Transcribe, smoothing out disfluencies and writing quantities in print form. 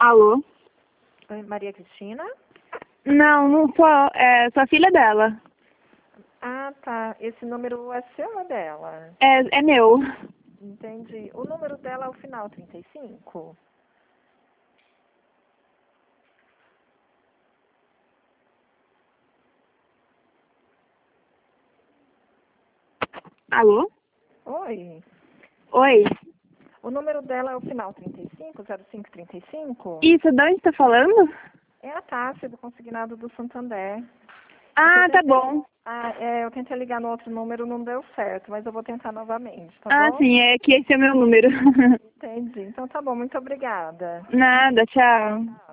Alô? Oi, Maria Cristina? Não, não sou. Sou a filha dela. Ah, tá. Esse número é seu ou é dela? É meu. Entendi. O número dela é o final 35? Alô? Oi. Oi. O número dela é o final 35, 0535? Isso, de onde tá falando? É a Tássia do Consignado do Santander. Ah, tá bom. Eu tentei ligar no outro número, não deu certo, mas eu vou tentar novamente, tá Ah, bom? sim, é que esse é o meu número. Entendi. Então tá bom, muito obrigada. Nada, tchau.